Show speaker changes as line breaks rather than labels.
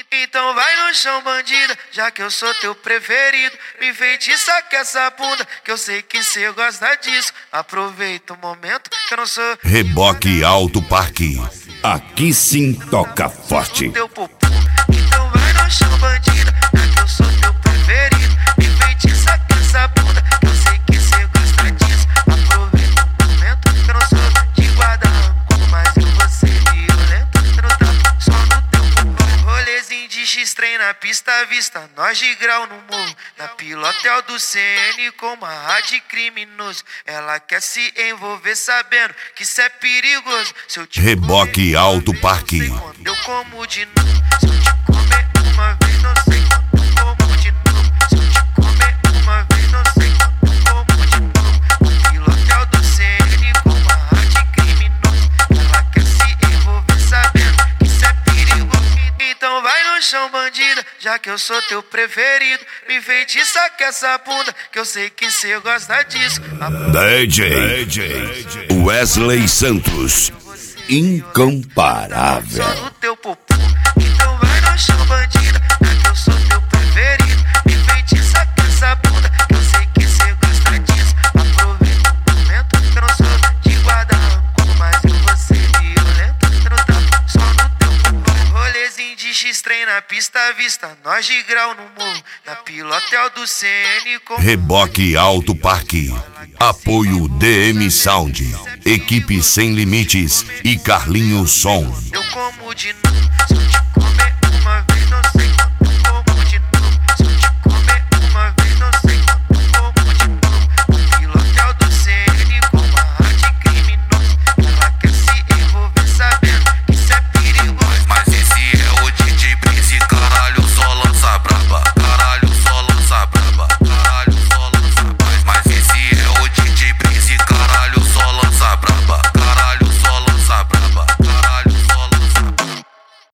Então vai no chão, bandida, já que eu sou teu preferido. Me enfeitiça com essa bunda, que eu sei que cê gosta disso. Aproveita o momento que eu não sou
Reboque Alto Parque. Aqui sim toca forte.
teu popô. Então vai no chão, bandida, já que eu sou teu preferido. Me enfeitiça com essa bunda, que eu sei que cê gosta disso. Aproveita o momento que eu não sou de guarda-rancor, mas eu vou ser violento. Eu não tá só no teu popô. Rolezinho de X-Trem na pista à vista, nós de grau no morro. Na pilotel do CN com uma rádio criminoso. Ela quer se envolver sabendo que isso é perigoso. Se eu te
Reboque Alto Parque.
quando eu como de novo. Se eu te comer uma vez, não sei quando eu como de novo. Se eu te comer uma vez, não sei quando eu como de novo. O pilotel do CN com uma rádio criminoso. Ela quer se envolver sabendo que isso é perigoso. Então vai no chão, bandida, já que eu sou teu preferido. Me enfeitiça com essa bunda, que eu sei que cê gosta disso.
DJ Wesley Santos. Incomparável.
Só no teu popô. Então vai no chão, bandida, já que eu sou teu preferido. Me enfeitiça com essa bunda, que eu sei que cê gosta disso. Aproveita o momento que eu não sou de guarda-rancor, mas eu vou ser violento. Eu não tá só no teu popô. Rolezinho de X-Trem na pista à vista, nós de grau no morro. Na pilotel do CN com
Reboque Alto Parque. Apoio DM Sound. Equipe Sem Limites e Carlinhos Som.
eu como de novo. Se eu te comer